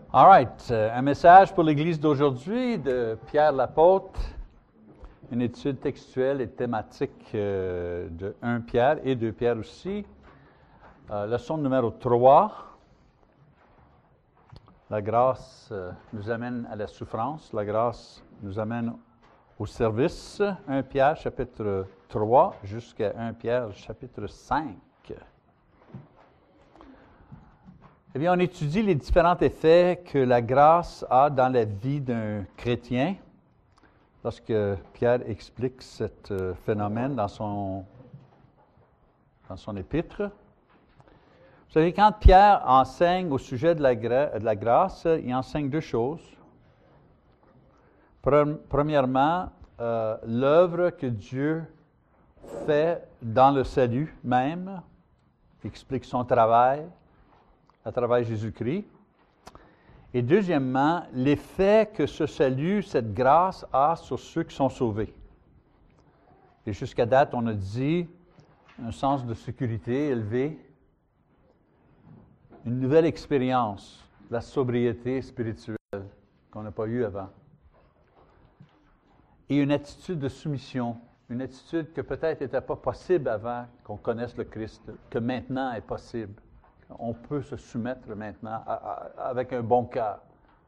All right. Un message pour l'Église d'aujourd'hui de Pierre l'apôtre, une étude textuelle et thématique de 1 Pierre et 2 Pierre aussi. Leçon numéro 3. La grâce nous amène à la souffrance. La grâce nous amène au service. 1 Pierre chapitre 3 jusqu'à 1 Pierre chapitre 5. Eh bien, on étudie les différents effets que la grâce a dans la vie d'un chrétien. Lorsque Pierre explique ce phénomène dans son épître. Vous savez, quand Pierre enseigne au sujet de la grâce, il enseigne deux choses. Premièrement, l'œuvre que Dieu fait dans le salut même, il explique son travail à travers Jésus-Christ. Et deuxièmement, l'effet que ce salut, cette grâce a sur ceux qui sont sauvés. Et jusqu'à date, on a dit un sens de sécurité élevé, une nouvelle expérience, la sobriété spirituelle qu'on n'a pas eue avant. Et une attitude de soumission, une attitude que peut-être n'était pas possible avant qu'on connaisse le Christ, que maintenant est possible. On peut se soumettre maintenant avec un bon cœur.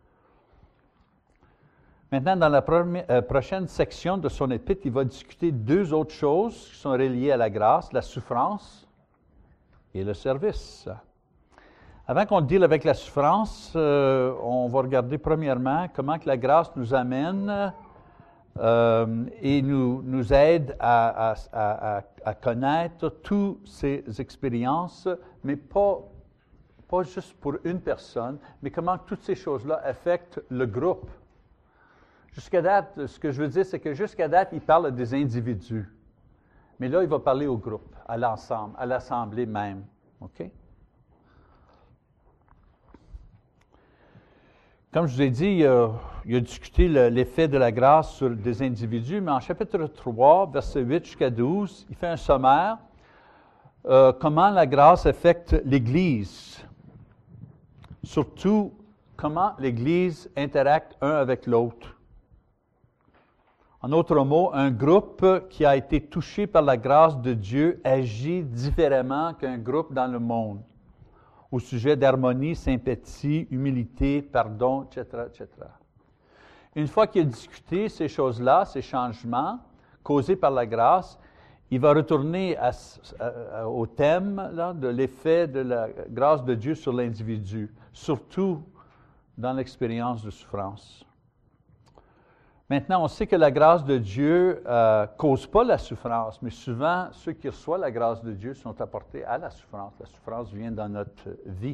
Maintenant, dans la prochaine section de son épître, il va discuter deux autres choses qui sont reliées à la grâce, la souffrance et le service. Avant qu'on deal avec la souffrance, on va regarder premièrement comment que la grâce nous amène et nous aide à connaître toutes ces expériences, mais pas juste pour une personne, mais comment toutes ces choses-là affectent le groupe. Jusqu'à date, ce que je veux dire, c'est que jusqu'à date, il parle des individus. Mais là, il va parler au groupe, à l'ensemble, à l'assemblée même. OK? Comme je vous ai dit, il a discuté l'effet de la grâce sur des individus, mais en chapitre 3, versets 8 jusqu'à 12, il fait un sommaire. Comment la grâce affecte l'Église. Surtout, comment l'Église interacte un avec l'autre. En d'autres mots, un groupe qui a été touché par la grâce de Dieu agit différemment qu'un groupe dans le monde, au sujet d'harmonie, sympathie, humilité, pardon, etc., etc. Une fois qu'il a discuté ces choses-là, ces changements causés par la grâce, il va retourner au thème là, de l'effet de la grâce de Dieu sur l'individu, surtout dans l'expérience de souffrance. Maintenant, on sait que la grâce de Dieu ne cause pas la souffrance, mais souvent, ceux qui reçoivent la grâce de Dieu sont apportés à la souffrance. La souffrance vient dans notre vie.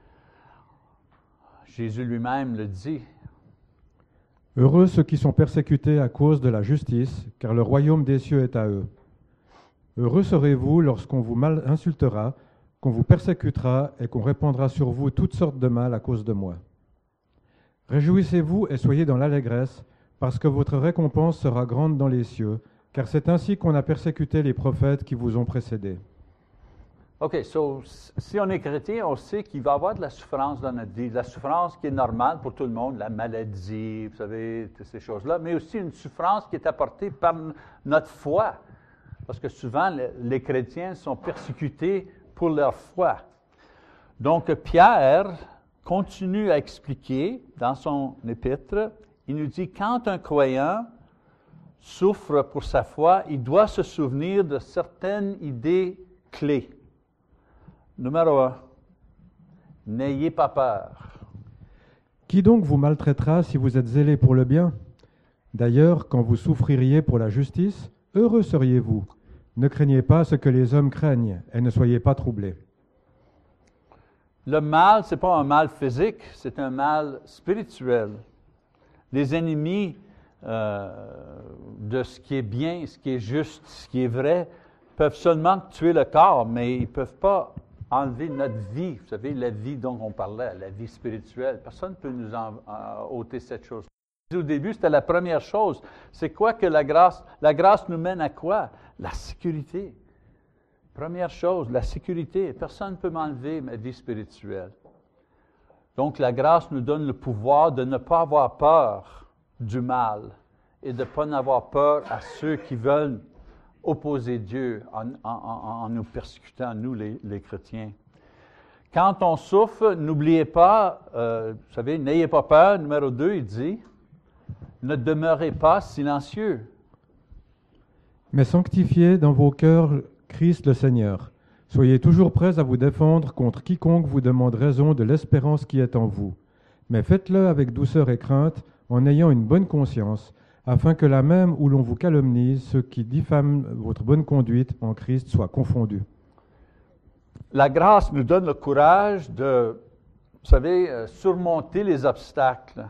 Jésus lui-même le dit. Heureux ceux qui sont persécutés à cause de la justice, car le royaume des cieux est à eux. Heureux serez-vous lorsqu'on vous mal insultera, qu'on vous persécutera et qu'on répandra sur vous toutes sortes de mal à cause de moi. Réjouissez-vous et soyez dans l'allégresse, parce que votre récompense sera grande dans les cieux, car c'est ainsi qu'on a persécuté les prophètes qui vous ont précédés. OK, si on est chrétien, on sait qu'il va y avoir de la souffrance dans notre vie, de la souffrance qui est normale pour tout le monde, la maladie, vous savez, toutes ces choses-là, mais aussi une souffrance qui est apportée par notre foi, parce que souvent, les chrétiens sont persécutés pour leur foi. Donc, Pierre continue à expliquer dans son épître. Il nous dit, quand un croyant souffre pour sa foi, il doit se souvenir de certaines idées clés. Numéro 1, n'ayez pas peur. Qui donc vous maltraitera si vous êtes zélés pour le bien? D'ailleurs, quand vous souffririez pour la justice, heureux seriez-vous. Ne craignez pas ce que les hommes craignent, et ne soyez pas troublés. Le mal, ce n'est pas un mal physique, c'est un mal spirituel. Les ennemis de ce qui est bien, ce qui est juste, ce qui est vrai, peuvent seulement tuer le corps, mais ils ne peuvent pas enlever notre vie. Vous savez, la vie dont on parlait, la vie spirituelle. Personne ne peut nous ôter cette chose. Au début, c'était la première chose. C'est quoi que la grâce? La grâce nous mène à quoi? La sécurité. Première chose, la sécurité. Personne ne peut m'enlever ma vie spirituelle. Donc, la grâce nous donne le pouvoir de ne pas avoir peur du mal et de ne pas avoir peur à ceux qui veulent opposer Dieu en nous persécutant, nous les chrétiens. Quand on souffre, n'oubliez pas, vous savez, n'ayez pas peur. Numéro 2, il dit, ne demeurez pas silencieux. Mais sanctifiez dans vos cœurs Christ le Seigneur. Soyez toujours prêts à vous défendre contre quiconque vous demande raison de l'espérance qui est en vous. Mais faites-le avec douceur et crainte, en ayant une bonne conscience, afin que là même où l'on vous calomnie, ceux qui diffament votre bonne conduite en Christ soient confondus. La grâce nous donne le courage de, vous savez, surmonter les obstacles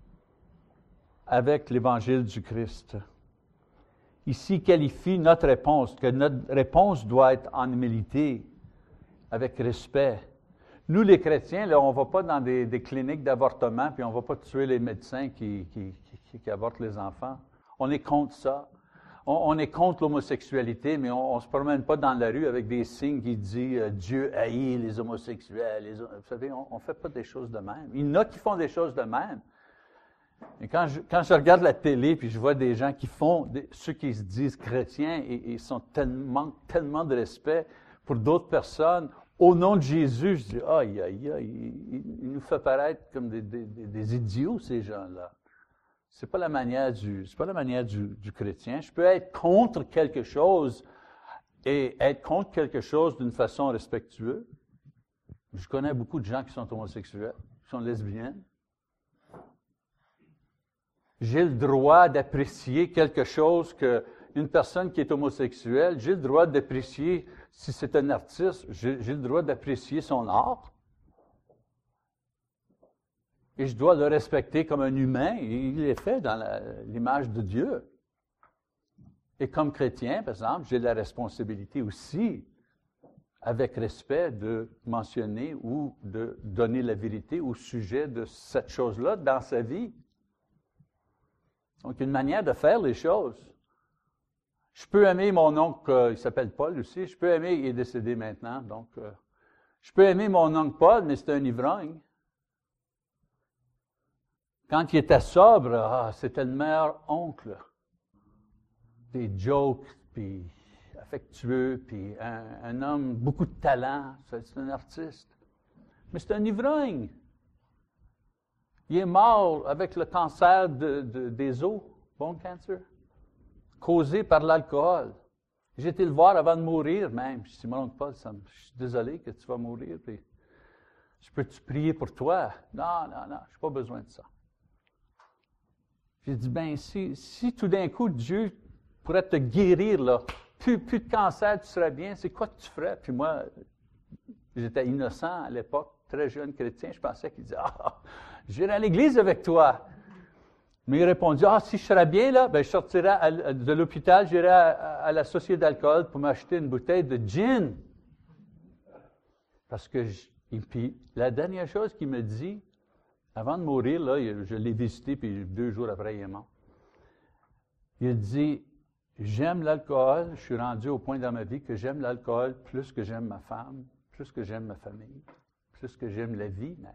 avec l'évangile du Christ. Ici qualifie notre réponse, que notre réponse doit être en humilité, avec respect. Nous, les chrétiens, là, on ne va pas dans des cliniques d'avortement, puis on ne va pas tuer les médecins qui avortent les enfants. On est contre ça. On est contre l'homosexualité, mais on ne se promène pas dans la rue avec des signes qui disent Dieu haït les homosexuels. Vous savez, on ne fait pas des choses de même. Il y en a qui font des choses de même. Et quand je regarde la télé, puis je vois des gens qui font, ceux qui se disent chrétiens, et tellement de respect pour d'autres personnes, au nom de Jésus, je dis, aïe, aïe, aïe, il nous fait paraître comme des idiots, ces gens-là. C'est pas la manière du chrétien. Je peux être contre quelque chose et être contre quelque chose d'une façon respectueuse. Je connais beaucoup de gens qui sont homosexuels, qui sont lesbiennes. J'ai le droit d'apprécier quelque chose qu'une personne qui est homosexuelle, j'ai le droit d'apprécier, si c'est un artiste, j'ai le droit d'apprécier son art. Et je dois le respecter comme un humain. Et il est fait dans l'image de Dieu. Et comme chrétien, par exemple, j'ai la responsabilité aussi, avec respect, de mentionner ou de donner la vérité au sujet de cette chose-là dans sa vie. Donc, une manière de faire les choses. Je peux aimer mon oncle, il s'appelle Paul aussi, je peux aimer, il est décédé maintenant, donc je peux aimer mon oncle Paul, mais c'est un ivrogne. Quand il était sobre, c'était le meilleur oncle. Des jokes, puis affectueux, puis un homme, beaucoup de talent, c'est un artiste. Mais c'est un ivrogne. Il est mort avec le cancer des os, bone cancer, causé par l'alcool. J'ai été le voir avant de mourir même. Je dis, mon oncle Paul, je suis désolé que tu vas mourir, puis je peux-tu prier pour toi? Non, je n'ai pas besoin de ça. J'ai dit, ben si tout d'un coup Dieu pourrait te guérir, là, plus de cancer, tu serais bien, c'est quoi que tu ferais? Puis moi, j'étais innocent à l'époque, très jeune chrétien, je pensais qu'il disait, j'irai à l'église avec toi. Mais il répondit, si je serais bien là, ben je sortirais de l'hôpital, j'irai à la société d'alcool pour m'acheter une bouteille de gin. Parce que, puis la dernière chose qu'il me dit, avant de mourir, là, je l'ai visité, puis 2 jours après, il est mort. Il dit, j'aime l'alcool, je suis rendu au point dans ma vie que j'aime l'alcool plus que j'aime ma femme, plus que j'aime ma famille, plus que j'aime la vie même.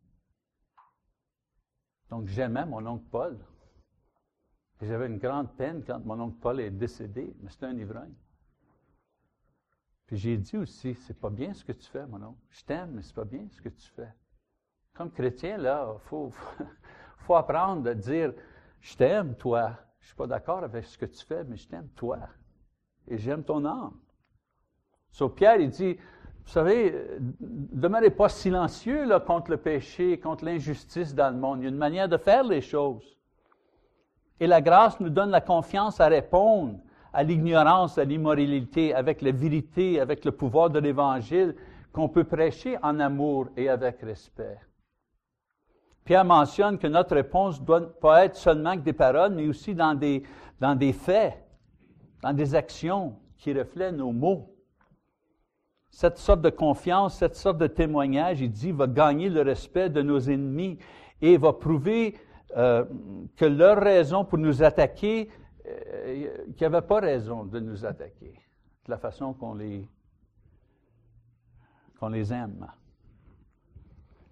Donc, j'aimais mon oncle Paul. Et j'avais une grande peine quand mon oncle Paul est décédé, mais c'était un ivrogne. Puis j'ai dit aussi, c'est pas bien ce que tu fais, mon oncle. Je t'aime, mais c'est pas bien ce que tu fais. Comme chrétien, là, faut apprendre à dire, je t'aime, toi. Je suis pas d'accord avec ce que tu fais, mais je t'aime, toi. Et j'aime ton âme. So, Pierre, il dit, vous savez, demeurez pas silencieux là, contre le péché, contre l'injustice dans le monde. Il y a une manière de faire les choses. Et la grâce nous donne la confiance à répondre à l'ignorance, à l'immoralité, avec la vérité, avec le pouvoir de l'Évangile, qu'on peut prêcher en amour et avec respect. Pierre mentionne que notre réponse ne doit pas être seulement que des paroles, mais aussi dans des faits, dans des actions qui reflètent nos mots. Cette sorte de confiance, cette sorte de témoignage, il dit, va gagner le respect de nos ennemis et va prouver que leur raison pour nous attaquer, qu'il n'y avait pas raison de nous attaquer, de la façon qu'on les aime.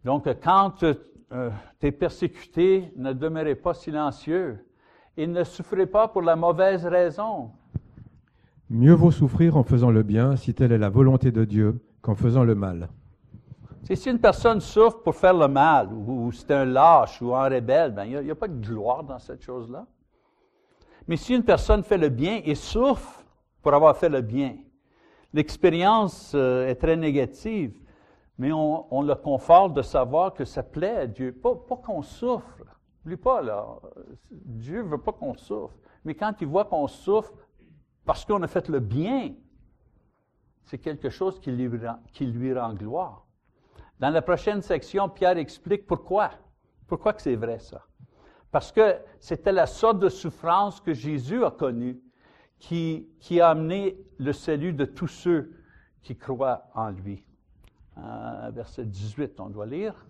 Donc, quand tu es persécuté, ne demeurez pas silencieux et ne souffrez pas pour la mauvaise raison. Mieux vaut souffrir en faisant le bien, si telle est la volonté de Dieu, qu'en faisant le mal. Si une personne souffre pour faire le mal, ou c'est un lâche ou un rebelle, ben, il n'y a pas de gloire dans cette chose-là. Mais si une personne fait le bien et souffre pour avoir fait le bien, l'expérience est très négative, mais on le conforte de savoir que ça plaît à Dieu. Pas qu'on souffre. N'oublie pas, là, Dieu ne veut pas qu'on souffre. Mais quand il voit qu'on souffre parce qu'on a fait le bien, c'est quelque chose qui lui rend gloire. Dans la prochaine section, Pierre explique pourquoi. Pourquoi que c'est vrai, ça? Parce que c'était la sorte de souffrance que Jésus a connue qui a amené le salut de tous ceux qui croient en lui. Verset 18, on doit lire.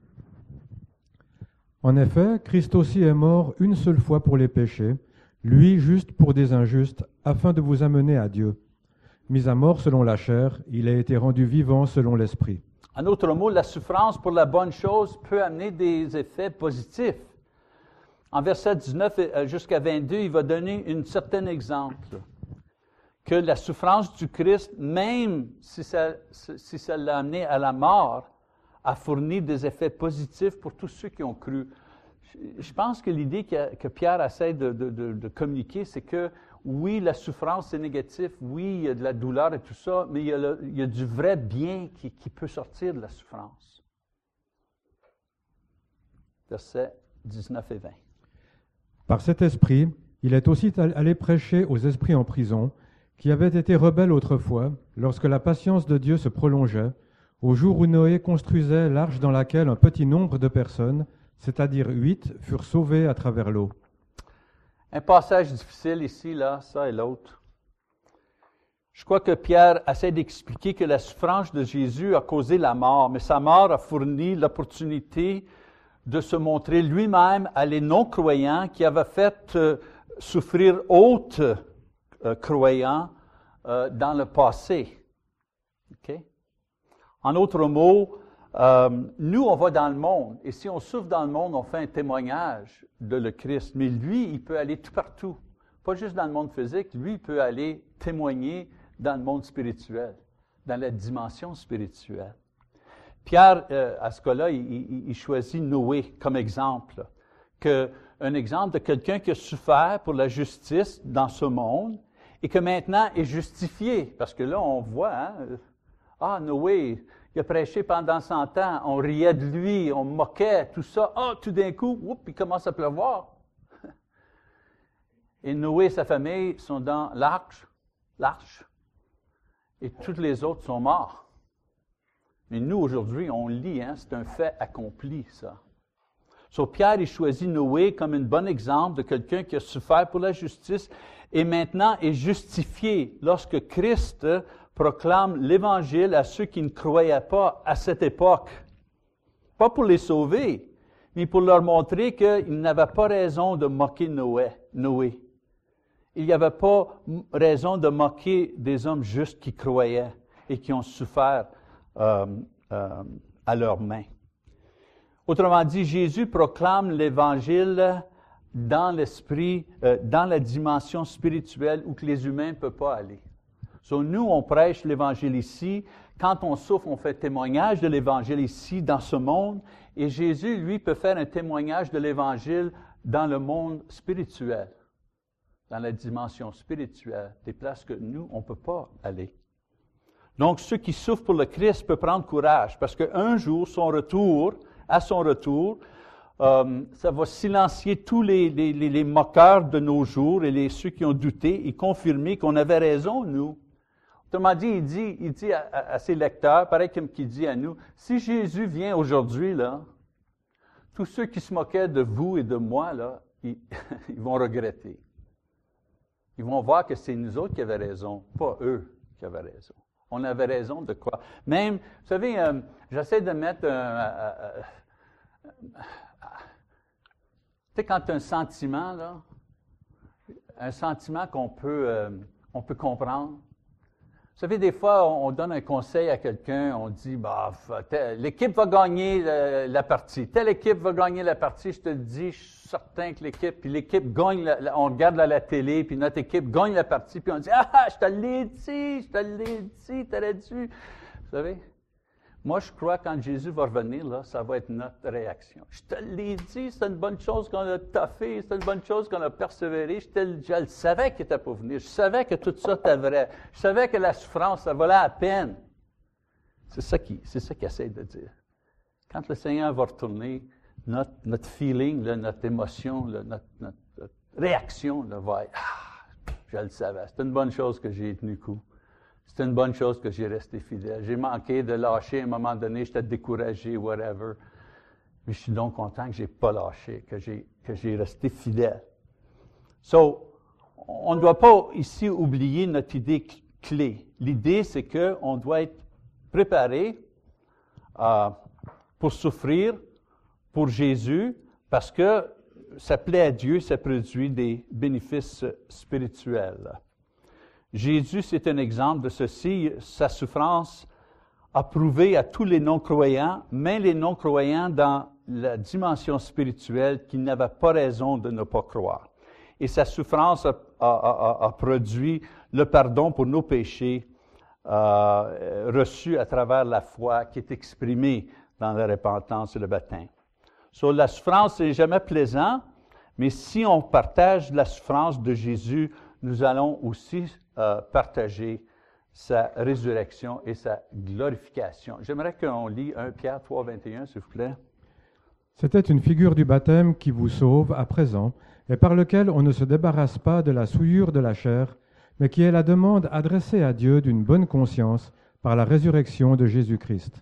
En effet, Christ aussi est mort une seule fois pour les péchés, lui juste pour des injustes, afin de vous amener à Dieu. Mis à mort selon la chair, il a été rendu vivant selon l'esprit. En autre mot, la souffrance pour la bonne chose peut amener des effets positifs. En verset 19 jusqu'à 22, il va donner un certain exemple. Que la souffrance du Christ, même si ça l'a amené à la mort, a fourni des effets positifs pour tous ceux qui ont cru. Je pense que l'idée que Pierre essaie de communiquer, c'est que oui, la souffrance, c'est négatif, oui, il y a de la douleur et tout ça, mais il y a du vrai bien qui peut sortir de la souffrance. Versets 19 et 20. Par cet esprit, il est aussi allé prêcher aux esprits en prison, qui avaient été rebelles autrefois, lorsque la patience de Dieu se prolongeait, au jour où Noé construisait l'arche dans laquelle un petit nombre de personnes, c'est-à-dire 8, furent sauvées à travers l'eau. Un passage difficile ici, là, ça et l'autre. Je crois que Pierre essaie d'expliquer que la souffrance de Jésus a causé la mort, mais sa mort a fourni l'opportunité de se montrer lui-même à les non-croyants qui avaient fait souffrir autres croyants dans le passé. Okay? En d'autres mots, nous, on va dans le monde, et si on souffre dans le monde, on fait un témoignage de le Christ. Mais lui, il peut aller tout partout. Pas juste dans le monde physique, lui, il peut aller témoigner dans le monde spirituel, dans la dimension spirituelle. Pierre, à ce cas-là, il choisit Noé comme exemple. Un exemple de quelqu'un qui a souffert pour la justice dans ce monde et que maintenant est justifié. Parce que là, on voit, Noé, il a prêché pendant 100 ans, on riait de lui, on moquait, tout ça. Tout d'un coup, il commence à pleuvoir. Et Noé et sa famille sont dans l'arche, et tous les autres sont morts. Mais nous, aujourd'hui, on lit, c'est un fait accompli, ça. Pierre, il choisit Noé comme un bon exemple de quelqu'un qui a souffert pour la justice et maintenant est justifié lorsque Christ proclame l'Évangile à ceux qui ne croyaient pas à cette époque. Pas pour les sauver, mais pour leur montrer qu'ils n'avaient pas raison de moquer Noé. Il n'y avait pas raison de moquer des hommes justes qui croyaient et qui ont souffert à leurs mains. Autrement dit, Jésus proclame l'Évangile dans l'esprit, dans la dimension spirituelle où que les humains ne peuvent pas aller. Nous, on prêche l'Évangile ici. Quand on souffre, on fait témoignage de l'Évangile ici, dans ce monde. Et Jésus, lui, peut faire un témoignage de l'Évangile dans le monde spirituel, dans la dimension spirituelle, des places que nous, on ne peut pas aller. Donc, ceux qui souffrent pour le Christ peuvent prendre courage, parce qu'un jour, à son retour, ça va silencier tous les moqueurs de nos jours et ceux qui ont douté et confirmer qu'on avait raison, nous. Autrement dit, il dit à ses lecteurs, pareil comme qu'il dit à nous, si Jésus vient aujourd'hui, là, tous ceux qui se moquaient de vous et de moi, là, ils vont regretter. Ils vont voir que c'est nous autres qui avions raison, pas eux qui avaient raison. On avait raison de quoi? Même, vous savez, j'essaie de mettre tu sais, quand tu as un sentiment, là, un sentiment qu'on peut comprendre, Vous savez, des fois, on donne un conseil à quelqu'un, on dit, bah, l'équipe va gagner la partie. Telle équipe va gagner la partie, je te le dis, je suis certain que l'équipe gagne, on regarde la télé, puis notre équipe gagne la partie, puis on dit, ah, je te l'ai dit, t'aurais dû. Vous savez, moi, je crois que quand Jésus va revenir, là, ça va être notre réaction. Je te l'ai dit, c'est une bonne chose qu'on a taffé, c'est une bonne chose qu'on a persévéré. Je le savais qu'il était pour venir. Je savais que tout ça était vrai. Je savais que la souffrance, ça valait la peine. C'est ça qu'il essaie de dire. Quand le Seigneur va retourner, notre feeling, là, notre émotion, là, notre réaction là, va être « Ah, je le savais, c'est une bonne chose que j'ai tenu coup. C'est une bonne chose que j'ai resté fidèle. J'ai manqué de lâcher à un moment donné, j'étais découragé, whatever. Mais je suis donc content que je n'ai pas lâché, que j'ai resté fidèle. So, on ne doit pas ici oublier notre idée clé. L'idée, c'est qu'on doit être préparé pour souffrir pour Jésus, parce que ça plaît à Dieu, ça produit des bénéfices spirituels. Jésus, c'est un exemple de ceci. Sa souffrance a prouvé à tous les non-croyants, même les non-croyants dans la dimension spirituelle, qu'ils n'avaient pas raison de ne pas croire. Et sa souffrance a produit le pardon pour nos péchés reçus à travers la foi qui est exprimée dans la repentance et le baptême. So, la souffrance n'est jamais plaisant, mais si on partage la souffrance de Jésus, nous allons aussi partager sa résurrection et sa glorification. J'aimerais qu'on lit 1 Pierre 3, 21, s'il vous plaît. C'était une figure du baptême qui vous sauve à présent, et par lequel on ne se débarrasse pas de la souillure de la chair, mais qui est la demande adressée à Dieu d'une bonne conscience par la résurrection de Jésus-Christ.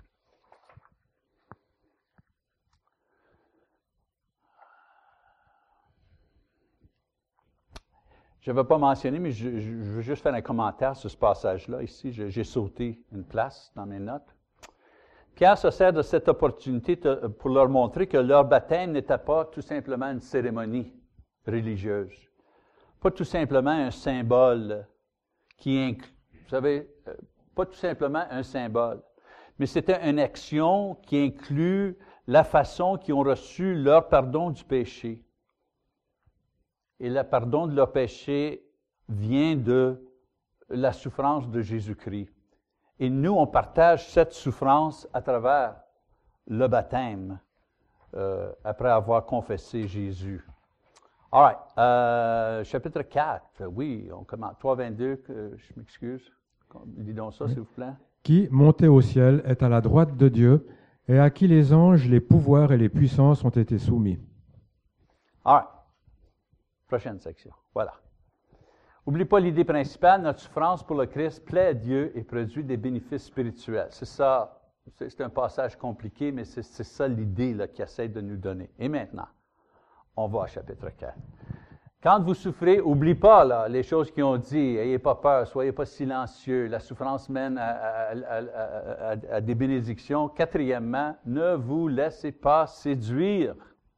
Je ne vais pas mentionner, mais je veux juste faire un commentaire sur ce passage-là. Ici, j'ai sauté une place dans mes notes. Pierre se sert de cette opportunité pour leur montrer que leur baptême n'était pas tout simplement une cérémonie religieuse, pas tout simplement un symbole qui inclut, vous savez, pas tout simplement un symbole, mais c'était une action qui inclut la façon qu'ils ont reçu leur pardon du péché. Et le pardon de leur péché vient de la souffrance de Jésus-Christ. Et nous, on partage cette souffrance à travers le baptême, après avoir confessé Jésus. All right. Chapitre 4, oui, on commence. 3, 22, je m'excuse. Dis donc ça, s'il vous plaît. Qui, monté au ciel, est à la droite de Dieu, et à qui les anges, les pouvoirs et les puissances ont été soumis. All right. Prochaine section. Voilà. N'oublie pas l'idée principale, notre souffrance pour le Christ plaît à Dieu et produit des bénéfices spirituels. C'est ça, c'est un passage compliqué, mais c'est ça l'idée qu'il essaie de nous donner. Et maintenant, on va au chapitre 4. Quand vous souffrez, n'oublie pas là, les choses qu'ils ont dit. Ayez pas peur, soyez pas silencieux. La souffrance mène à des bénédictions. Quatrièmement, ne vous laissez pas séduire.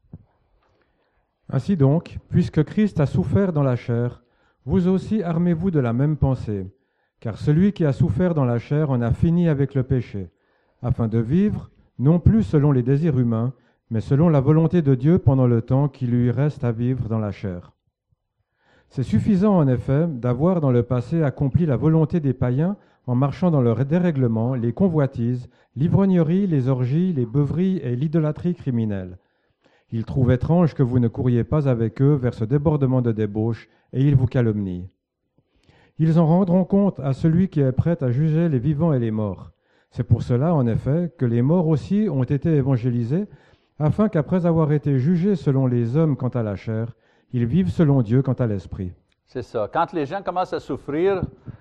Ainsi donc, puisque Christ a souffert dans la chair, vous aussi armez-vous de la même pensée, car celui qui a souffert dans la chair en a fini avec le péché, afin de vivre, non plus selon les désirs humains, mais selon la volonté de Dieu pendant le temps qui lui reste à vivre dans la chair. C'est suffisant en effet d'avoir dans le passé accompli la volonté des païens en marchant dans leur dérèglement, les convoitises, l'ivrognerie, les orgies, les beuveries et l'idolâtrie criminelle. Ils trouvent étrange que vous ne couriez pas avec eux vers ce débordement de débauche, et ils vous calomnient. Ils en rendront compte à celui qui est prêt à juger les vivants et les morts. C'est pour cela, en effet, que les morts aussi ont été évangélisés, afin qu'après avoir été jugés selon les hommes quant à la chair, ils vivent selon Dieu quant à l'esprit. C'est ça. Quand les gens commencent à souffrir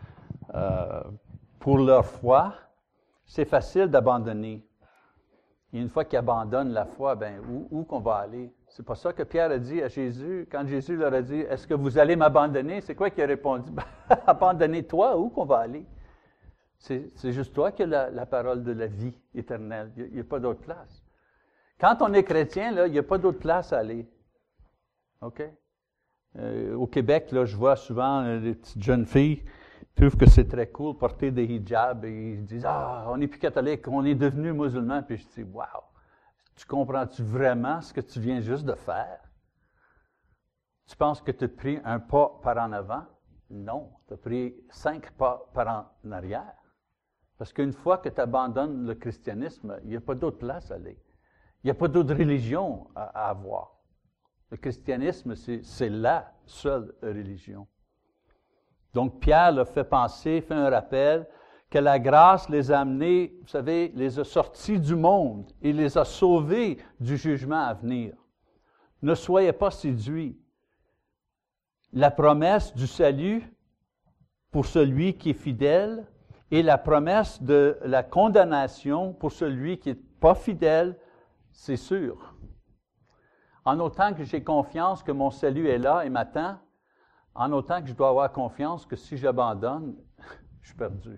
pour leur foi, c'est facile d'abandonner. Et une fois qu'ils abandonnent la foi, ben où qu'on va aller? C'est pas ça que Pierre a dit à Jésus. Quand Jésus leur a dit, « Est-ce que vous allez m'abandonner? » C'est quoi qu'il a répondu? « Abandonnez-toi, où qu'on va aller? » C'est juste toi qui as la parole de la vie éternelle. Il n'y a pas d'autre place. Quand on est chrétien, là, il n'y a pas d'autre place à aller. OK? Au Québec, là, je vois souvent des petites jeunes filles, trouvent que c'est très cool porter des hijabs et ils disent « Ah, on n'est plus catholique, on est devenu musulman. » Puis je dis « Wow, tu comprends-tu vraiment ce que tu viens juste de faire? Tu penses que tu as pris un pas par en avant? Non, tu as pris 5 pas par en arrière. Parce qu'une fois que tu abandonnes le christianisme, il n'y a pas d'autre place à aller. Il n'y a pas d'autre religion à avoir. Le christianisme, c'est la seule religion. Donc, Pierre leur fait penser, fait un rappel, que la grâce les a amenés, vous savez, les a sortis du monde et les a sauvés du jugement à venir. Ne soyez pas séduits. La promesse du salut pour celui qui est fidèle et la promesse de la condamnation pour celui qui n'est pas fidèle, c'est sûr. En autant que j'ai confiance que mon salut est là et m'attend, en autant que je dois avoir confiance que si j'abandonne, je suis perdu.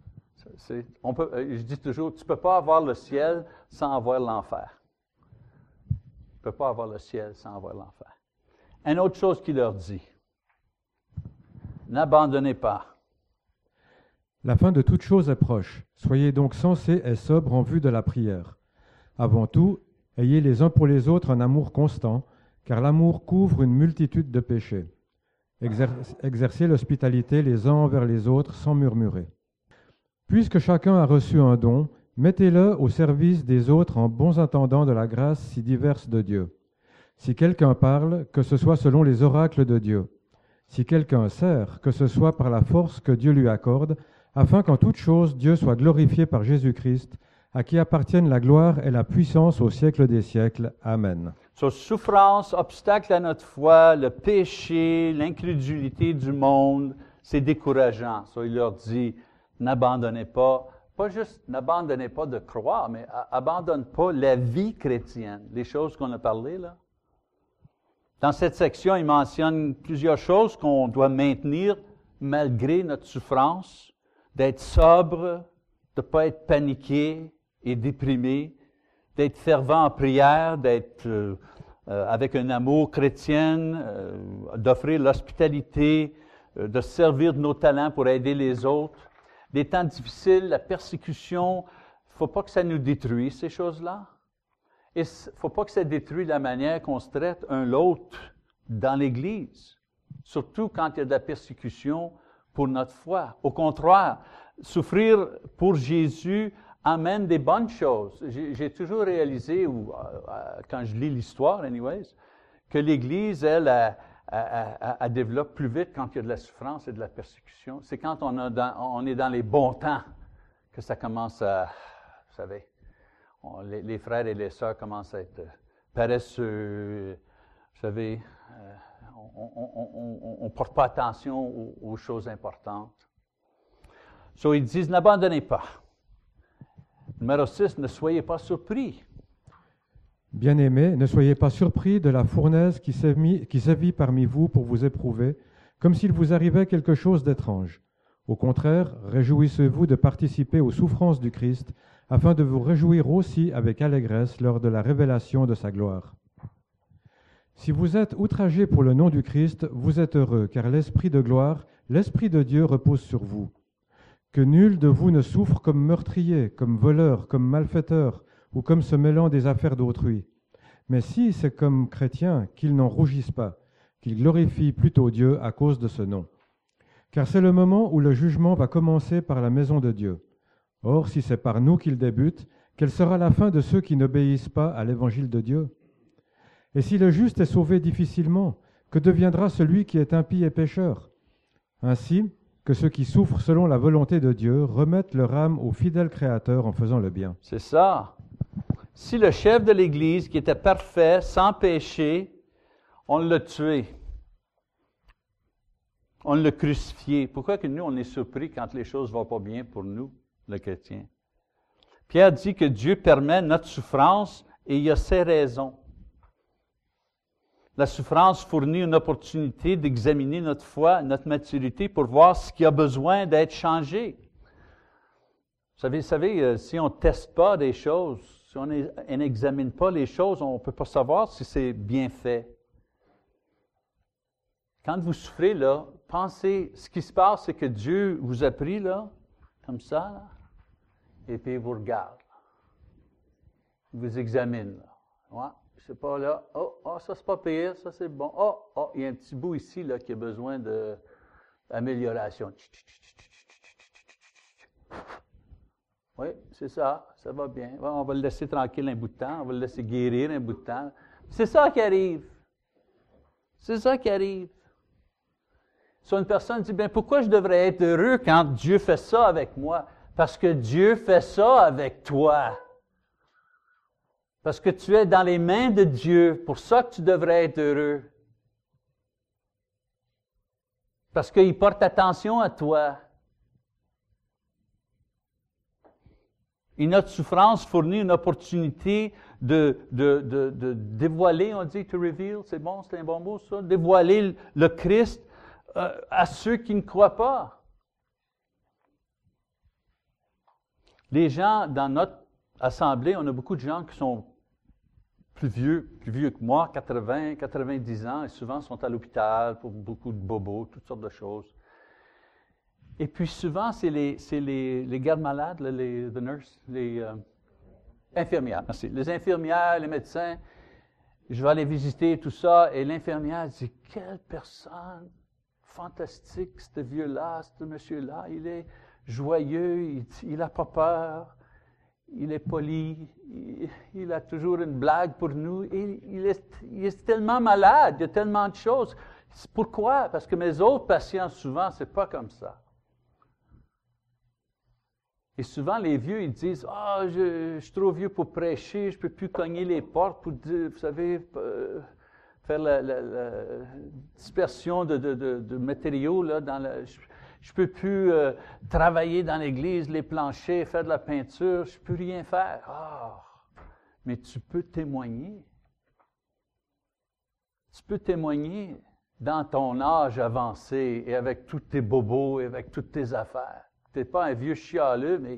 Je dis toujours, tu ne peux pas avoir le ciel sans avoir l'enfer. Tu ne peux pas avoir le ciel sans avoir l'enfer. Une autre chose qu'il leur dit, n'abandonnez pas. La fin de toute chose est proche. Soyez donc sensés et sobres en vue de la prière. Avant tout, ayez les uns pour les autres un amour constant, car l'amour couvre une multitude de péchés. Exercez l'hospitalité les uns envers les autres sans murmurer. Puisque chacun a reçu un don, mettez-le au service des autres en bons intendants de la grâce si diverse de Dieu. Si quelqu'un parle, que ce soit selon les oracles de Dieu. Si quelqu'un sert, que ce soit par la force que Dieu lui accorde, afin qu'en toute chose Dieu soit glorifié par Jésus-Christ, à qui appartiennent la gloire et la puissance au siècle des siècles. Amen. Souffrance, obstacle à notre foi, le péché, l'incrédulité du monde, c'est décourageant. Il leur dit, n'abandonnez pas juste n'abandonnez pas de croire, mais abandonne pas la vie chrétienne, les choses qu'on a parlées là. Dans cette section, il mentionne plusieurs choses qu'on doit maintenir malgré notre souffrance, d'être sobre, de ne pas être paniqué et déprimé, d'être fervent en prière, d'être avec un amour chrétien, d'offrir l'hospitalité, de servir de nos talents pour aider les autres. Les temps difficiles, la persécution, il ne faut pas que ça nous détruise, ces choses-là. Et il ne faut pas que ça détruise la manière qu'on se traite un l'autre dans l'Église, surtout quand il y a de la persécution pour notre foi. Au contraire, souffrir pour Jésus amène des bonnes choses. J'ai toujours réalisé, quand je lis l'histoire, anyways, que l'Église, elle développe plus vite quand il y a de la souffrance et de la persécution. C'est quand on est dans les bons temps que ça commence à, vous savez, les frères et les sœurs commencent à être paresseux, vous savez, on ne porte pas attention aux choses importantes. Ils disent, n'abandonnez pas. Numéro 6, ne soyez pas surpris. Bien-aimés, ne soyez pas surpris de la fournaise qui sévit parmi vous pour vous éprouver, comme s'il vous arrivait quelque chose d'étrange. Au contraire, réjouissez-vous de participer aux souffrances du Christ, afin de vous réjouir aussi avec allégresse lors de la révélation de sa gloire. Si vous êtes outragés pour le nom du Christ, vous êtes heureux, car l'Esprit de gloire, l'Esprit de Dieu repose sur vous. Que nul de vous ne souffre comme meurtrier, comme voleur, comme malfaiteur, ou comme se mêlant des affaires d'autrui. Mais si c'est comme chrétien, qu'il n'en rougisse pas, qu'il glorifie plutôt Dieu à cause de ce nom. Car c'est le moment où le jugement va commencer par la maison de Dieu. Or, si c'est par nous qu'il débute, quelle sera la fin de ceux qui n'obéissent pas à l'évangile de Dieu? Et si le juste est sauvé difficilement, que deviendra celui qui est impie et pécheur? Ainsi, que ceux qui souffrent selon la volonté de Dieu remettent leur âme au fidèle Créateur en faisant le bien. C'est ça. Si le chef de l'Église, qui était parfait, sans péché, on l'a tué, on l'a crucifié, pourquoi que nous, on est surpris quand les choses ne vont pas bien pour nous, les chrétiens? Pierre dit que Dieu permet notre souffrance et il y a ses raisons. La souffrance fournit une opportunité d'examiner notre foi, notre maturité pour voir ce qui a besoin d'être changé. Vous savez, si on ne teste pas des choses, si on n'examine pas les choses, on ne peut pas savoir si c'est bien fait. Quand vous souffrez, là, pensez, ce qui se passe, c'est que Dieu vous a pris, là, comme ça, là, et puis il vous regarde. Il vous examine, là. Ouais, je sais pas, là, ça c'est pas pire, ça c'est bon. Il y a un petit bout ici, là, qui a besoin d'amélioration. Oui, c'est ça va bien. Ouais, on va le laisser tranquille un bout de temps, on va le laisser guérir un bout de temps. C'est ça qui arrive. C'est ça qui arrive. Si une personne dit, bien, pourquoi je devrais être heureux quand Dieu fait ça avec moi? Parce que Dieu fait ça avec toi. Parce que tu es dans les mains de Dieu. Pour ça que tu devrais être heureux. Parce qu'il porte attention à toi. Et notre souffrance fournit une opportunité de dévoiler, on dit to reveal, c'est bon, c'est un bon mot ça, dévoiler le Christ à ceux qui ne croient pas. Les gens dans notre assemblée, on a beaucoup de gens qui sont plus vieux que moi, 80, 90 ans, et souvent sont à l'hôpital pour beaucoup de bobos, toutes sortes de choses. Et puis souvent, c'est les gardes malades, les nurses, les infirmières, merci. Les infirmières, les médecins, je vais aller visiter tout ça, et l'infirmière dit, quelle personne fantastique, ce vieux-là, ce monsieur-là, il est joyeux, il n'a pas peur, il est poli, il a toujours une blague pour nous, et il est tellement malade, il y a tellement de choses. Pourquoi? Parce que mes autres patients, souvent, c'est pas comme ça. Et souvent, les vieux, ils disent, « je suis trop vieux pour prêcher, je ne peux plus cogner les portes pour, vous savez, faire la dispersion de matériaux, là, je ne peux plus travailler dans l'église, les planchers, faire de la peinture, je ne peux rien faire. » Mais tu peux témoigner. Tu peux témoigner dans ton âge avancé et avec tous tes bobos et avec toutes tes affaires. Tu n'es pas un vieux chialeux, mais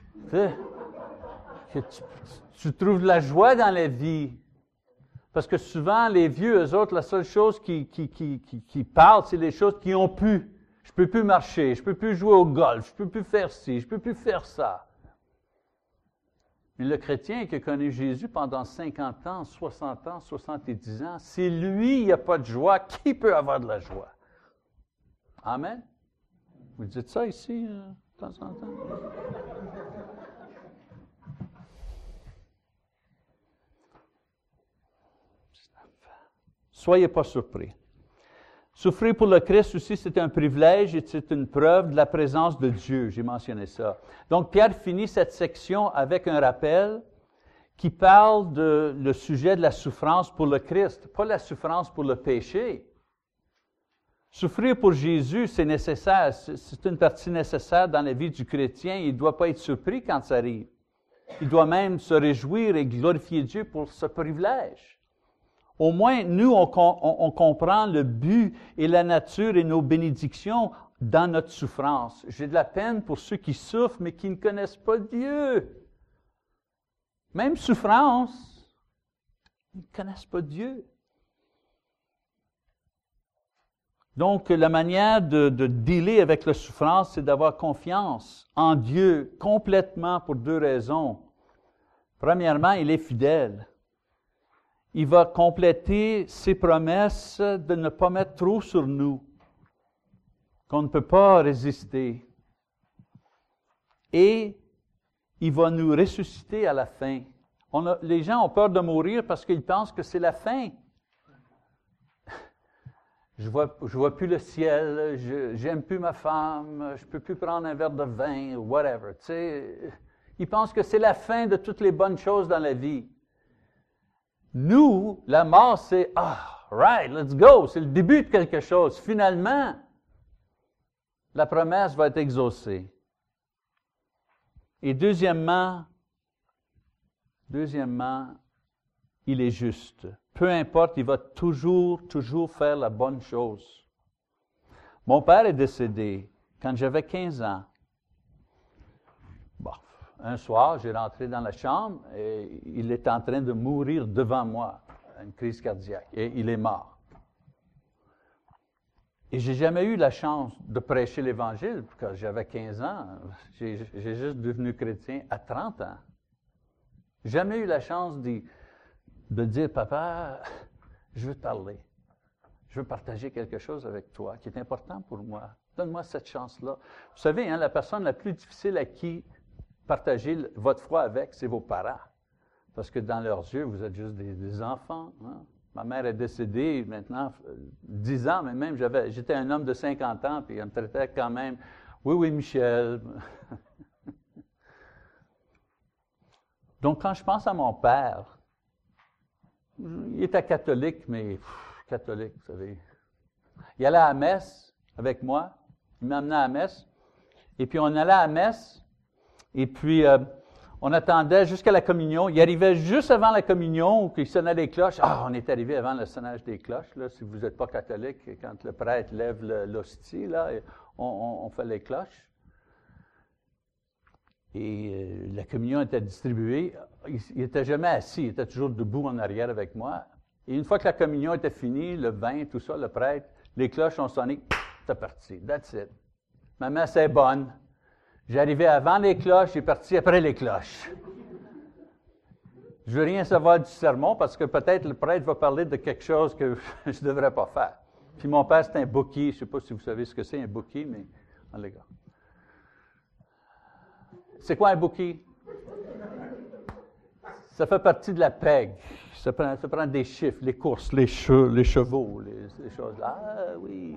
que tu trouves de la joie dans la vie. Parce que souvent, les vieux, eux autres, la seule chose qui parlent, c'est les choses qu'ils ont pu. Je ne peux plus marcher, je ne peux plus jouer au golf, je ne peux plus faire ci, je ne peux plus faire ça. Mais le chrétien qui a connu Jésus pendant 50 ans, 60 ans, 70 ans, si lui, il n'y a pas de joie, qui peut avoir de la joie? Amen? Vous dites ça ici, de temps en temps? Soyez pas surpris. Souffrir pour le Christ aussi, c'est un privilège et c'est une preuve de la présence de Dieu. J'ai mentionné ça. Donc, Pierre finit cette section avec un rappel qui parle le sujet de la souffrance pour le Christ, pas la souffrance pour le péché. Souffrir pour Jésus, c'est nécessaire, c'est une partie nécessaire dans la vie du chrétien. Il ne doit pas être surpris quand ça arrive. Il doit même se réjouir et glorifier Dieu pour ce privilège. Au moins, nous, on comprend le but et la nature et nos bénédictions dans notre souffrance. J'ai de la peine pour ceux qui souffrent, mais qui ne connaissent pas Dieu. Même souffrance, ils ne connaissent pas Dieu. Donc, la manière de dealer avec la souffrance, c'est d'avoir confiance en Dieu complètement pour deux raisons. Premièrement, il est fidèle. Il va compléter ses promesses de ne pas mettre trop sur nous, qu'on ne peut pas résister. Et il va nous ressusciter à la fin. Les gens ont peur de mourir parce qu'ils pensent que c'est la fin. Je vois plus le ciel, j'aime plus ma femme, je peux plus prendre un verre de vin, whatever. Tu sais, ils pensent que c'est la fin de toutes les bonnes choses dans la vie. Nous, la mort, c'est « right, let's go », c'est le début de quelque chose. Finalement, la promesse va être exaucée. Et deuxièmement, il est juste. Peu importe, il va toujours faire la bonne chose. Mon père est décédé quand j'avais 15 ans. Bon, un soir, j'ai rentré dans la chambre et il est en train de mourir devant moi, une crise cardiaque, et il est mort. Et je n'ai jamais eu la chance de prêcher l'Évangile quand j'avais 15 ans. J'ai juste devenu chrétien à 30 ans. Jamais eu la chance de dire, papa, je veux te parler. Je veux partager quelque chose avec toi qui est important pour moi. Donne-moi cette chance-là. Vous savez, la personne la plus difficile à qui partager votre foi avec, c'est vos parents. Parce que dans leurs yeux, vous êtes juste des enfants. Hein? Ma mère est décédée maintenant 10 ans, mais même j'étais un homme de 50 ans, puis elle me traitait quand même, oui, Michel. Donc, quand je pense à mon père, il était catholique, mais catholique, vous savez. Il allait à la messe avec moi, il m'amenait à la messe, et puis on allait à la messe, et puis on attendait jusqu'à la communion. Il arrivait juste avant la communion, où il sonnait les cloches. Ah, on est arrivé avant le sonnage des cloches, là, si vous n'êtes pas catholique, quand le prêtre lève l'hostie, là, on fait les cloches. Et la communion était distribuée. Il n'était jamais assis, il était toujours debout en arrière avec moi. Et une fois que la communion était finie, le vin, tout ça, le prêtre, les cloches ont sonné, c'est parti, that's it. Ma messe est bonne. J'arrivais avant les cloches, j'ai parti après les cloches. Je ne veux rien savoir du sermon parce que peut-être le prêtre va parler de quelque chose que je ne devrais pas faire. Puis mon père, c'est un bookie. Je ne sais pas si vous savez ce que c'est un bookie, mais les gars. C'est quoi un bookie? Ça fait partie de la PEG. Ça prend des chiffres, les courses, les chevaux, les choses là. Ah oui.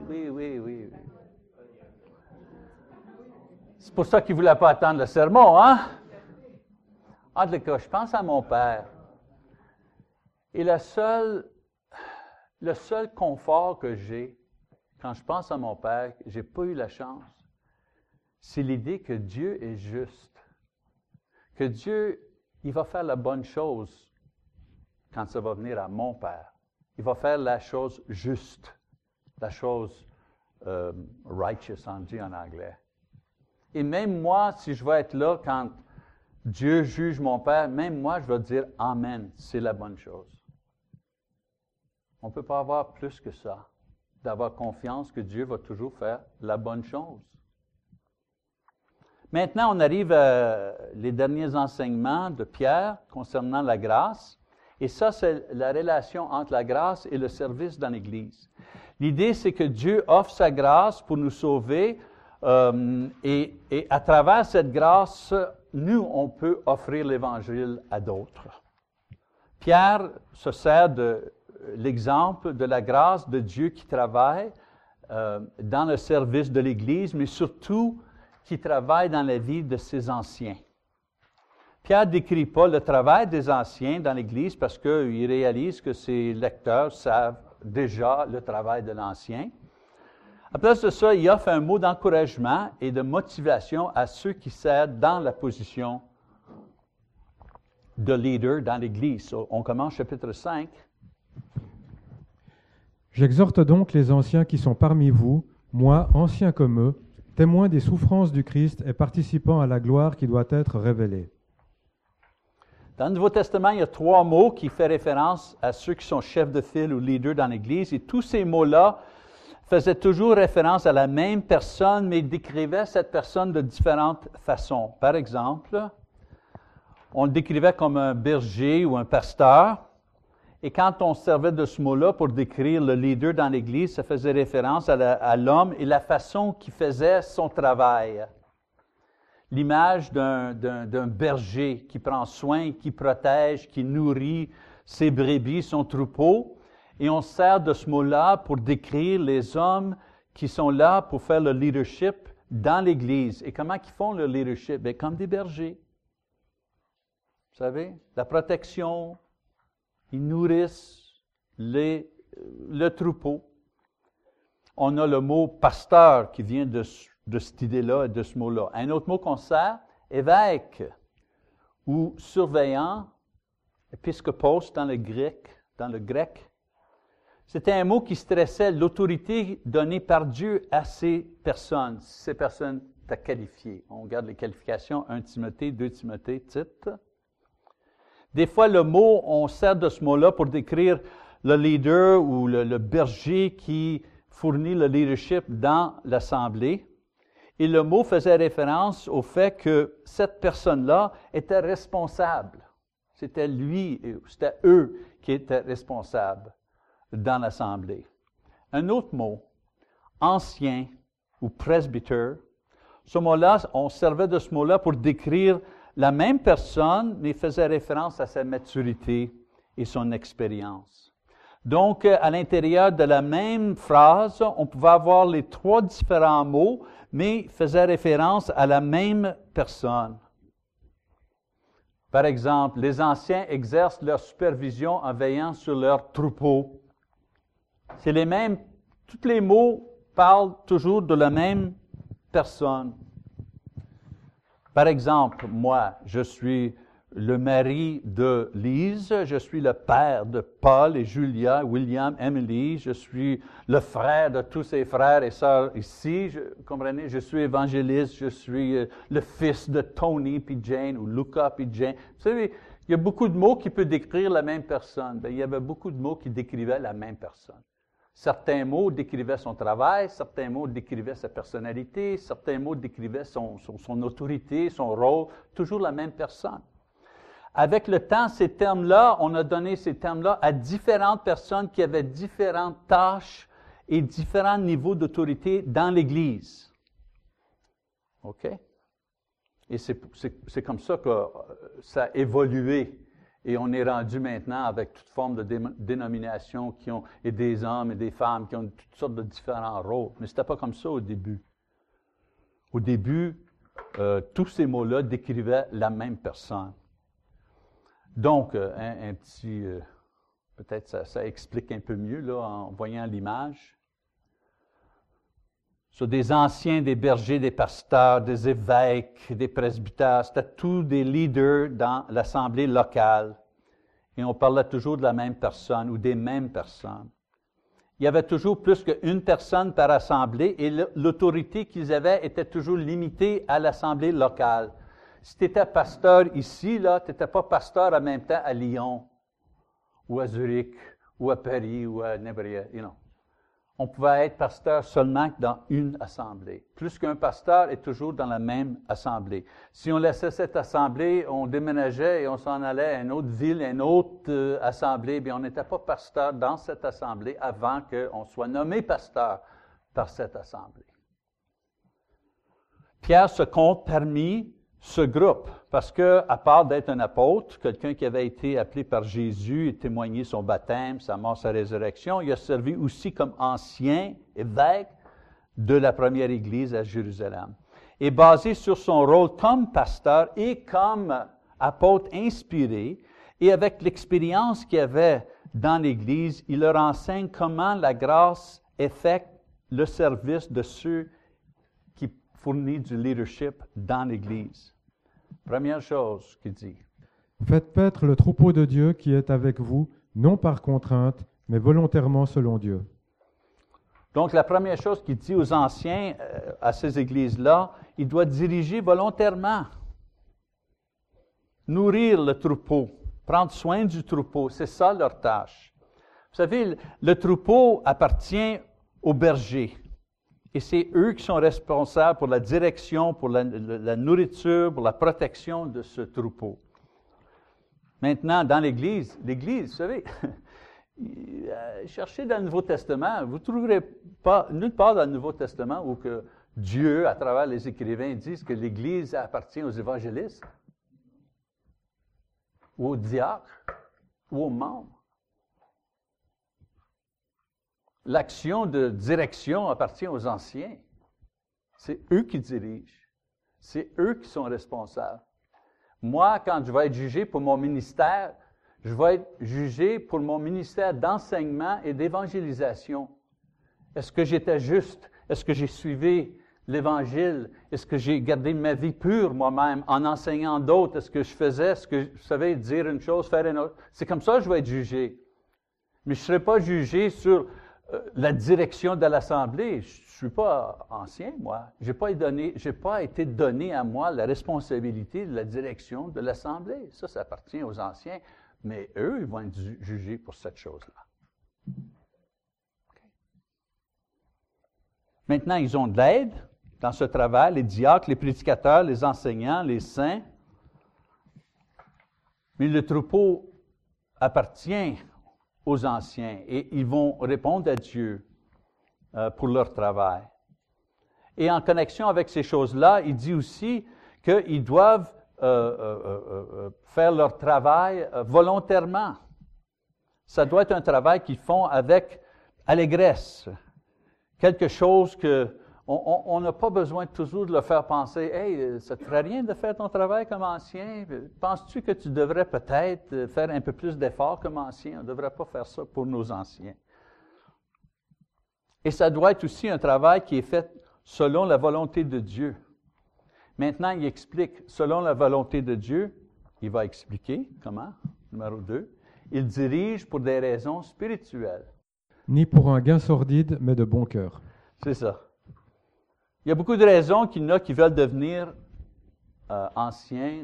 C'est pour ça qu'il ne voulait pas attendre le sermon, hein? En tout cas, je pense à mon père. Et le seul confort que j'ai, quand je pense à mon père, je n'ai pas eu la chance, c'est l'idée que Dieu est juste. Que Dieu, il va faire la bonne chose quand ça va venir à mon père. Il va faire la chose juste, la chose righteous, on dit en anglais. Et même moi, si je vais être là quand Dieu juge mon père, même moi, je vais dire « Amen », c'est la bonne chose. On ne peut pas avoir plus que ça, d'avoir confiance que Dieu va toujours faire la bonne chose. Maintenant, on arrive les derniers enseignements de Pierre concernant la grâce. Et ça, c'est la relation entre la grâce et le service dans l'Église. L'idée, c'est que Dieu offre sa grâce pour nous sauver et à travers cette grâce, nous, on peut offrir l'Évangile à d'autres. Pierre se sert de l'exemple de la grâce de Dieu qui travaille dans le service de l'Église, mais surtout qui travaille dans la vie de ses anciens. Pierre ne décrit pas le travail des anciens dans l'Église parce qu'il réalise que ses lecteurs savent déjà le travail de l'ancien. À place de ça, il offre un mot d'encouragement et de motivation à ceux qui servent dans la position de leader dans l'Église. On commence chapitre 5. J'exhorte donc les anciens qui sont parmi vous, moi, ancien comme eux, témoin des souffrances du Christ et participant à la gloire qui doit être révélée. Dans le Nouveau Testament, il y a 3 mots qui font référence à ceux qui sont chefs de file ou leaders dans l'Église. Et tous ces mots-là faisaient toujours référence à la même personne, mais décrivaient cette personne de différentes façons. Par exemple, on le décrivait comme un berger ou un pasteur. Et quand on servait de ce mot-là pour décrire le leader dans l'Église, ça faisait référence à l'homme et la façon qu'il faisait son travail. L'image d'un berger qui prend soin, qui protège, qui nourrit ses brebis, son troupeau. Et on sert de ce mot-là pour décrire les hommes qui sont là pour faire le leadership dans l'Église. Et comment ils font le leadership? Bien, comme des bergers. Vous savez, la protection, ils nourrissent le troupeau. On a le mot pasteur qui vient de cette idée-là et de ce mot-là. Un autre mot qu'on sert, évêque ou surveillant, épiscopos dans le grec. C'était un mot qui stressait l'autorité donnée par Dieu à ces personnes. Ces personnes étaient qualifiées. On regarde les qualifications, 1 Timothée, 2 Timothée, Tite. Des fois, on sert de ce mot-là pour décrire le leader ou le berger qui fourni le leadership dans l'Assemblée. Et le mot faisait référence au fait que cette personne-là était responsable. C'était lui, c'était eux qui étaient responsables dans l'Assemblée. Un autre mot, ancien ou presbytère, ce mot-là, on servait de ce mot-là pour décrire la même personne, mais faisait référence à sa maturité et son expérience. Donc, à l'intérieur de la même phrase, on pouvait avoir les trois différents mots, mais faisait référence à la même personne. Par exemple, les anciens exercent leur supervision en veillant sur leur troupeau. C'est les mêmes, tous les mots parlent toujours de la même personne. Par exemple, moi, je suis le mari de Lise, je suis le père de Paul et Julia, William, Emily, je suis le frère de tous ses frères et sœurs ici, comprenez, je suis évangéliste, je suis le fils de Tony puis Jane, ou Luca puis Jane. Vous savez, il y a beaucoup de mots qui peuvent décrire la même personne. Bien, il y avait beaucoup de mots qui décrivaient la même personne. Certains mots décrivaient son travail, certains mots décrivaient sa personnalité, certains mots décrivaient son autorité, son rôle, toujours la même personne. Avec le temps, ces termes-là, on a donné ces termes-là à différentes personnes qui avaient différentes tâches et différents niveaux d'autorité dans l'Église. OK? Et c'est comme ça que ça a évolué. Et on est rendu maintenant avec toute forme de dénominations et des hommes et des femmes qui ont toutes sortes de différents rôles. Mais ce n'était pas comme ça au début. Au début, tous ces mots-là décrivaient la même personne. Donc, un petit, peut-être ça explique un peu mieux là, en voyant l'image. Sur des anciens, des bergers, des pasteurs, des évêques, des presbytères, c'était tous des leaders dans l'assemblée locale. Et on parlait toujours de la même personne ou des mêmes personnes. Il y avait toujours plus qu'une personne par assemblée et l'autorité qu'ils avaient était toujours limitée à l'assemblée locale. Si tu étais pasteur ici, là, tu n'étais pas pasteur en même temps à Lyon, ou à Zurich, ou à Paris, ou à Nebraska, On pouvait être pasteur seulement dans une assemblée. Plus qu'un pasteur est toujours dans la même assemblée. Si on laissait cette assemblée, on déménageait et on s'en allait à une autre ville, à une autre assemblée, bien on n'était pas pasteur dans cette assemblée avant qu'on soit nommé pasteur par cette assemblée. Pierre se compte parmi ce groupe, parce que, à part d'être un apôtre, quelqu'un qui avait été appelé par Jésus et témoigné son baptême, sa mort, sa résurrection, il a servi aussi comme ancien évêque de la première Église à Jérusalem. Et basé sur son rôle comme pasteur et comme apôtre inspiré, et avec l'expérience qu'il avait dans l'Église, il leur enseigne comment la grâce effectue le service de ceux qui fournissent du leadership dans l'Église. Première chose qu'il dit. Faites paître le troupeau de Dieu qui est avec vous, non par contrainte, mais volontairement selon Dieu. Donc, la première chose qu'il dit aux anciens à ces églises-là, il doit diriger volontairement. Nourrir le troupeau, prendre soin du troupeau, c'est ça leur tâche. Vous savez, le troupeau appartient aux bergers. Et c'est eux qui sont responsables pour la direction, pour la nourriture, pour la protection de ce troupeau. Maintenant, dans l'Église, vous savez, cherchez dans le Nouveau Testament, vous ne trouverez pas nulle part dans le Nouveau Testament où que Dieu, à travers les écrivains, disent que l'Église appartient aux évangélistes, ou aux diacres, ou aux membres. L'action de direction appartient aux anciens. C'est eux qui dirigent. C'est eux qui sont responsables. Moi, quand je vais être jugé pour mon ministère, je vais être jugé pour mon ministère d'enseignement et d'évangélisation. Est-ce que j'étais juste? Est-ce que j'ai suivi l'Évangile? Est-ce que j'ai gardé ma vie pure moi-même en enseignant d'autres? Est-ce que je faisais ce que je savais dire une chose, faire une autre? C'est comme ça que je vais être jugé. Mais je ne serai pas jugé sur la direction de l'Assemblée. Je ne suis pas ancien, moi. Je n'ai pas été donné à moi la responsabilité de la direction de l'Assemblée. Ça appartient aux anciens. Mais eux, ils vont être jugés pour cette chose-là. Okay. Maintenant, ils ont de l'aide dans ce travail, les diacres, les prédicateurs, les enseignants, les saints. Mais le troupeau appartient aux anciens et ils vont répondre à Dieu pour leur travail. Et en connexion avec ces choses-là, il dit aussi qu'ils doivent faire leur travail volontairement. Ça doit être un travail qu'ils font avec allégresse. Quelque chose que on n'a pas besoin toujours de leur faire penser « Hey, ça ne te ferait rien de faire ton travail comme ancien? Penses-tu que tu devrais peut-être faire un peu plus d'efforts comme ancien? On ne devrait pas faire ça pour nos anciens. » Et ça doit être aussi un travail qui est fait selon la volonté de Dieu. Maintenant, il explique, selon la volonté de Dieu, il va expliquer comment, numéro 2, il dirige pour des raisons spirituelles. Ni pour un gain sordide, mais de bon cœur. C'est ça. Il y a beaucoup de raisons qu'il y en a qui veulent devenir anciens,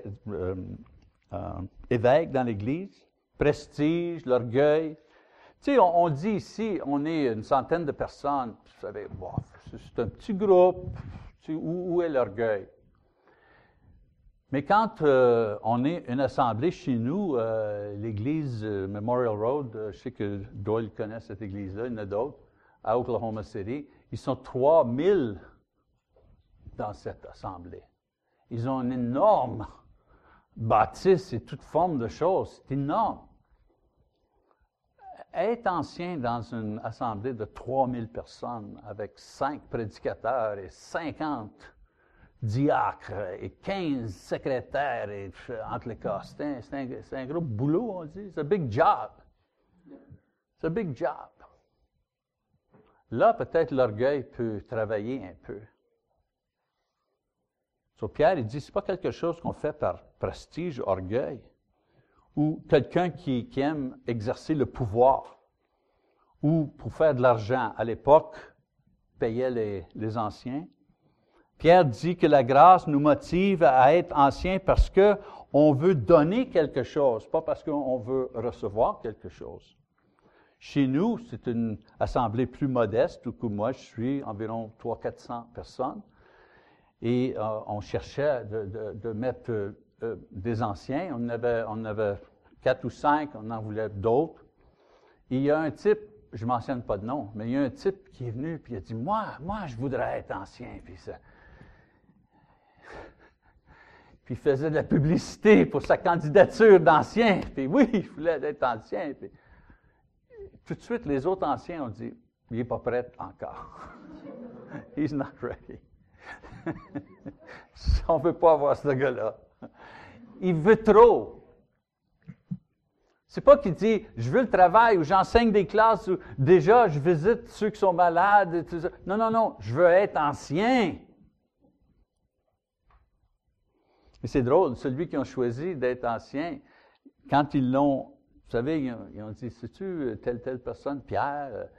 évêques dans l'Église. Prestige, l'orgueil. Tu sais, on dit ici, on est une centaine de personnes. Vous savez, bon, c'est un petit groupe. Tu sais, où est l'orgueil? Mais quand on est une assemblée chez nous, l'église Memorial Road, je sais que Doyle connaît cette église-là, il y en a d'autres, à Oklahoma City, ils sont 3000 dans cette assemblée. Ils ont une énorme bâtisse et toute forme de choses. C'est énorme. Être ancien dans une assemblée de 3000 personnes avec 5 prédicateurs et 50 diacres et 15 secrétaires entre les cas, c'est un gros boulot, on dit. C'est un big job. C'est un big job. Là, peut-être l'orgueil peut travailler un peu. So, Pierre, il dit, c'est pas quelque chose qu'on fait par prestige, orgueil, ou quelqu'un qui aime exercer le pouvoir, ou pour faire de l'argent. À l'époque, payait les anciens. Pierre dit que la grâce nous motive à être anciens parce qu'on veut donner quelque chose, pas parce qu'on veut recevoir quelque chose. Chez nous, c'est une assemblée plus modeste, où moi je suis environ 300-400 personnes, et on cherchait de mettre des anciens. On avait 4 ou 5, on en voulait d'autres. Et il y a un type, je ne mentionne pas de nom, mais il y a un type qui est venu et il a dit, moi, je voudrais être ancien. Puis il faisait de la publicité pour sa candidature d'ancien. Puis oui, il voulait être ancien. Puis tout de suite, les autres anciens ont dit, il n'est pas prêt encore. He's not ready. On ne veut pas avoir ce gars-là. Il veut trop. C'est pas qu'il dit, je veux le travail, ou j'enseigne des classes, ou déjà, je visite ceux qui sont malades. Et tout ça. Non, je veux être ancien. Et c'est drôle, celui qui ont choisi d'être ancien, quand ils l'ont, vous savez, ils ont dit, sais-tu telle personne, Pierre,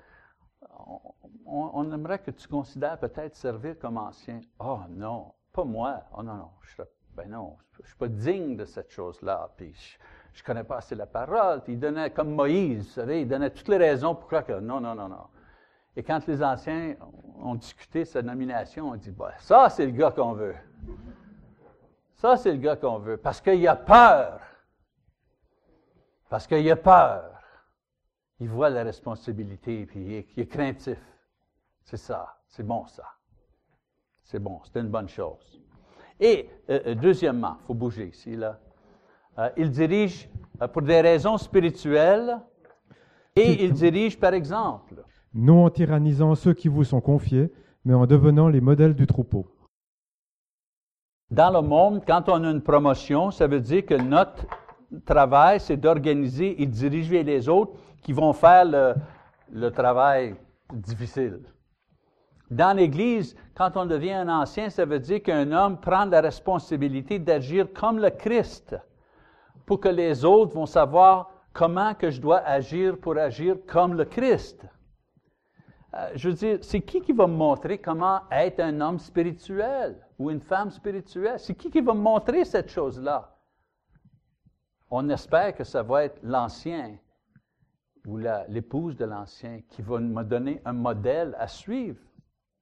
on aimerait que tu considères peut-être servir comme ancien. Oh non, pas moi. Oh non, je ne suis pas digne de cette chose-là. Puis je ne connais pas assez la parole. Puis il donnait, comme Moïse, vous savez, il donnait toutes les raisons pour croire que non. Et quand les anciens ont discuté de sa nomination, on dit, ça, c'est le gars qu'on veut. Ça, c'est le gars qu'on veut. Parce qu'il a peur. Il voit la responsabilité, puis il est craintif. C'est ça. C'est bon, ça. C'est bon. C'est une bonne chose. Et, deuxièmement, il faut bouger ici, là. Il dirige pour des raisons spirituelles et il dirige par exemple. Non en tyrannisant ceux qui vous sont confiés, mais en devenant les modèles du troupeau. Dans le monde, quand on a une promotion, ça veut dire que notre travail, c'est d'organiser et de diriger les autres qui vont faire le travail difficile. Dans l'Église, quand on devient un ancien, ça veut dire qu'un homme prend la responsabilité d'agir comme le Christ, pour que les autres vont savoir comment que je dois agir pour agir comme le Christ. Je veux dire, c'est qui va me montrer comment être un homme spirituel ou une femme spirituelle? C'est qui va me montrer cette chose-là? On espère que ça va être l'ancien ou l'épouse de l'ancien qui va me donner un modèle à suivre.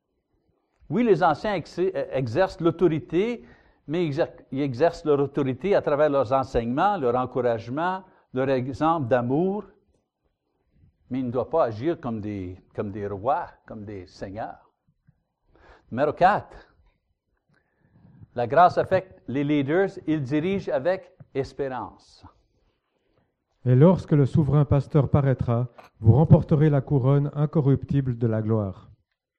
Oui, les anciens exercent l'autorité, mais ils exercent leur autorité à travers leurs enseignements, leur encouragement, leur exemple d'amour. Mais ils ne doivent pas agir comme des rois, comme des seigneurs. Numéro 4. La grâce affecte les leaders, ils dirigent avec espérance. Et lorsque le souverain pasteur paraîtra, vous remporterez la couronne incorruptible de la gloire.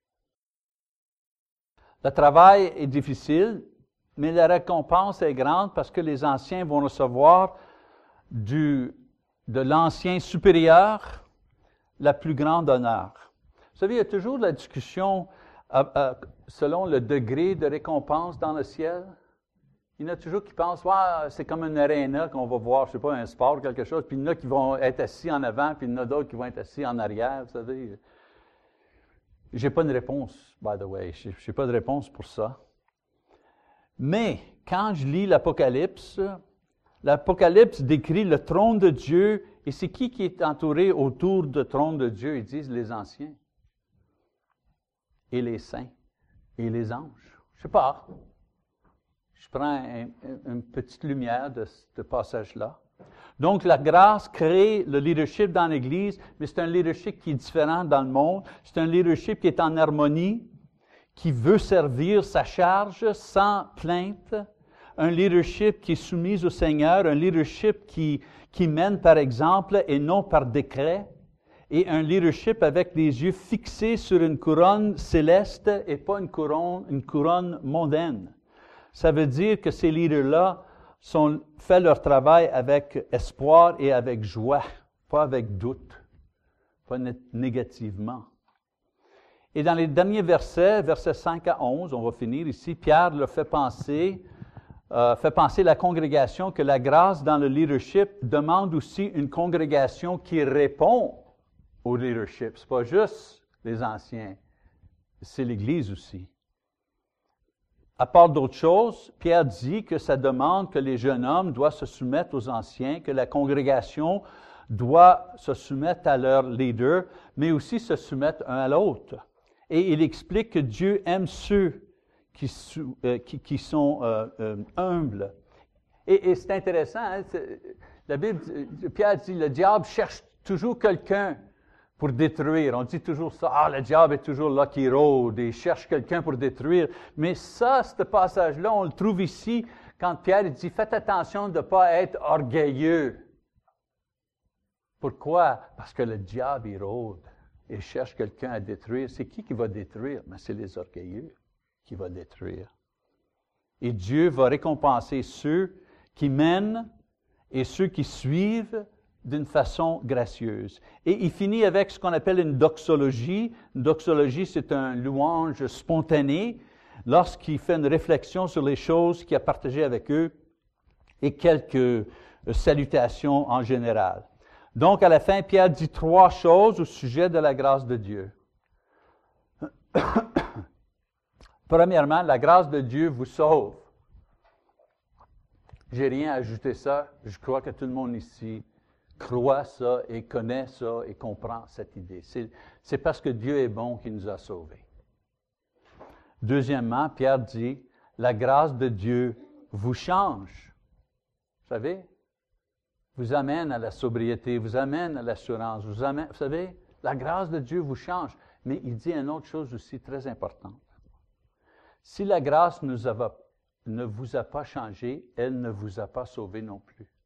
Le travail est difficile, mais la récompense est grande parce que les anciens vont recevoir de l'ancien supérieur la plus grande honneur. Vous savez, il y a toujours la discussion selon le degré de récompense dans le ciel. Il y en a toujours qui pensent, c'est comme une aréna qu'on va voir, je ne sais pas, un sport ou quelque chose, puis il y en a qui vont être assis en avant, puis il y en a d'autres qui vont être assis en arrière, vous savez. Je n'ai pas de réponse, by the way, je n'ai pas de réponse pour ça. Mais quand je lis l'Apocalypse décrit le trône de Dieu, et c'est qui est entouré autour du trône de Dieu? Ils disent les anciens, et les saints, et les anges. Je ne sais pas. Je prends une petite lumière de ce passage-là. Donc, la grâce crée le leadership dans l'Église, mais c'est un leadership qui est différent dans le monde. C'est un leadership qui est en harmonie, qui veut servir sa charge sans plainte. Un leadership qui est soumis au Seigneur, un leadership qui mène par exemple et non par décret. Et un leadership avec les yeux fixés sur une couronne céleste et pas une couronne mondaine. Ça veut dire que ces leaders-là font leur travail avec espoir et avec joie, pas avec doute, pas négativement. Et dans les derniers versets 5 à 11, on va finir ici, Pierre leur fait penser la congrégation que la grâce dans le leadership demande aussi une congrégation qui répond au leadership. Ce n'est pas juste les anciens, c'est l'Église aussi. À part d'autres choses, Pierre dit que ça demande que les jeunes hommes doivent se soumettre aux anciens, que la congrégation doit se soumettre à leur leader, mais aussi se soumettre un à l'autre. Et il explique que Dieu aime ceux qui sont humbles. Et c'est intéressant, hein, la Bible, Pierre dit, le diable cherche toujours quelqu'un pour détruire. On dit toujours ça, le diable est toujours là qui rôde et cherche quelqu'un pour détruire. Mais ça, ce passage-là, on le trouve ici quand Pierre dit, faites attention de ne pas être orgueilleux. Pourquoi? Parce que le diable, il rôde et cherche quelqu'un à détruire. C'est qui va détruire? Mais c'est les orgueilleux qui vont détruire. Et Dieu va récompenser ceux qui mènent et ceux qui suivent d'une façon gracieuse. Et il finit avec ce qu'on appelle une doxologie. Une doxologie, c'est un louange spontané lorsqu'il fait une réflexion sur les choses qu'il a partagées avec eux et quelques salutations en général. Donc, à la fin, Pierre dit 3 choses au sujet de la grâce de Dieu. Premièrement, la grâce de Dieu vous sauve. Je n'ai rien à ajouter ça. Je crois que tout le monde ici croit ça et connaît ça et comprend cette idée. C'est parce que Dieu est bon qu'il nous a sauvés. Deuxièmement, Pierre dit, la grâce de Dieu vous change. Vous savez? Vous amène à la sobriété, vous amène à l'assurance, vous savez, la grâce de Dieu vous change. Mais il dit une autre chose aussi très importante. Si la grâce ne vous a pas changé, elle ne vous a pas sauvé non plus.